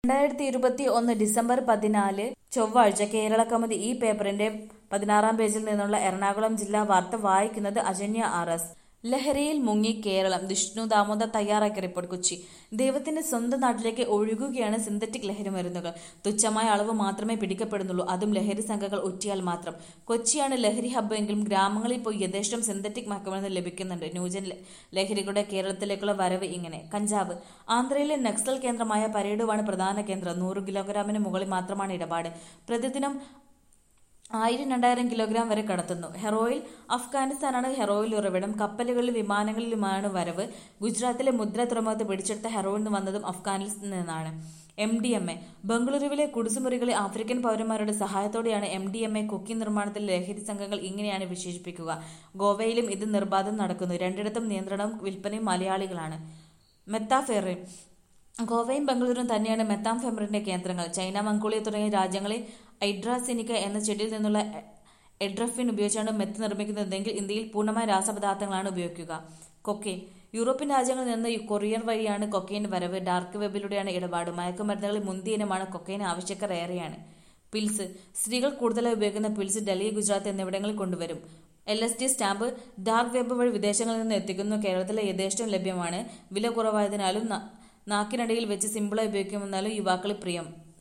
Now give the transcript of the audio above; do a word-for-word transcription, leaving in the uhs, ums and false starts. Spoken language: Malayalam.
രണ്ടായിരത്തി ഇരുപത്തി ഒന്ന് ഡിസംബർ പതിനാല് ചൊവ്വാഴ്ച കേരള കൗമുദി ഈ പേപ്പറിന്റെ പതിനാറാം പേജിൽ നിന്നുള്ള എറണാകുളം ജില്ലാ വാർത്ത വായിക്കുന്നത് അജന്യ ആർ എസ്. ലഹരിയിൽ മുങ്ങി കേരളം. വിഷ്ണു ദാമോദർ തയ്യാറാക്കിയ റിപ്പോർട്ട്. കൊച്ചി. ദൈവത്തിന്റെ സ്വന്തം നാട്ടിലേക്ക് ഒഴുകുകയാണ് സിന്തറ്റിക് ലഹരി മരുന്നുകൾ. തുച്ഛമായ അളവ് മാത്രമേ പിടിക്കപ്പെടുന്നുള്ളൂ, അതും ലഹരി സംഘങ്ങൾ ഒറ്റിയാൽ മാത്രം. കൊച്ചിയാണ് ലഹരി ഹബ്ബ് എങ്കിലും ഗ്രാമങ്ങളിൽ പോയി യഥേഷ്ടം സിന്തറ്റിക് മയക്കുമരുന്ന് ലഭിക്കുന്നുണ്ട്. ന്യൂജൻ ലഹരികളുടെ കേരളത്തിലേക്കുള്ള വരവ് ഇങ്ങനെ. കഞ്ചാവ്. ആന്ധ്രയിലെ നക്സൽ കേന്ദ്രമായ പരേഡുവാണ് പ്രധാന കേന്ദ്രം. നൂറ് കിലോഗ്രാമിന് മുകളിൽ മാത്രമാണ് ഇടപാട്. പ്രതിദിനം ആയിരം രണ്ടായിരം കിലോഗ്രാം വരെ കടത്തുന്നു. ഹെറോയിൽ. അഫ്ഗാനിസ്ഥാനാണ് ഹെറോയിൽ ഉറവിടം. കപ്പലുകളിലും വിമാനങ്ങളിലുമാണ് വരവ്. ഗുജറാത്തിലെ മുദ്ര തുറമുഖത്ത് പിടിച്ചെടുത്ത ഹെറോയിൻ വന്നതും അഫ്ഗാനിൽ നിന്നാണ്. M D M A. ബംഗളൂരുവിലെ കുടിസുമുറികളിൽ ആഫ്രിക്കൻ പൗരന്മാരുടെ സഹായത്തോടെയാണ് M D M A cookie നിർമ്മാണത്തിൽ ലഹരി സംഘങ്ങൾ ഇങ്ങനെയാണ് വിശേഷിപ്പിക്കുക. ഗോവയിലും ഇത് നിർബാധം നടക്കുന്നു. രണ്ടിടത്തും നിയന്ത്രണവും വിൽപ്പനയും മലയാളികളാണ്. മെത്താഫെറിൻ. ഗോവയും ബംഗളൂരും തന്നെയാണ് മെത്താംഫെറിന്റെ കേന്ദ്രങ്ങൾ. ചൈന, മംഗോളിയ തുടങ്ങിയ രാജ്യങ്ങളിൽ ഐഡ്രാസിനിക്ക എന്ന ചെടിയിൽ നിന്നുള്ള എഡ്രഫിൻ ഉപയോഗിച്ചാണ് മെത്ത് നിർമ്മിക്കുന്നതെങ്കിൽ ഇന്ത്യയിൽ പൂർണ്ണമായ രാസപദാർത്ഥങ്ങളാണ് ഉപയോഗിക്കുക. കൊക്കെയിൻ. യൂറോപ്യൻ രാജ്യങ്ങളിൽ നിന്ന് കൊറിയർ വഴിയാണ് കൊക്കെയിൻ വരവ്. ഡാർക്ക് വെബിലൂടെയാണ് ഇടപാട്. മയക്കുമരുന്നുകളിൽ മുന്തിയ ഇനമാണ് കൊക്കെയിൻ. ആവശ്യക്കാർ ഏറെയാണ്. പിൽസ്. സ്ത്രീകൾ കൂടുതലായി ഉപയോഗിക്കുന്ന പിൽസ് ഡൽഹി, ഗുജറാത്ത് എന്നിവിടങ്ങളിൽ കൊണ്ടുവരും. L S D stamp dark web വഴി വിദേശങ്ങളിൽ നിന്ന് എത്തിക്കുന്നു. കേരളത്തിലെ യഥേഷ്ടം ലഭ്യമാണ്. വില കുറവായതിനാലും നാക്കിനടിയിൽ വെച്ച് സിമ്പിളായി ഉപയോഗിക്കുമെന്നാലും യുവാക്കളിൽ പ്രിയം.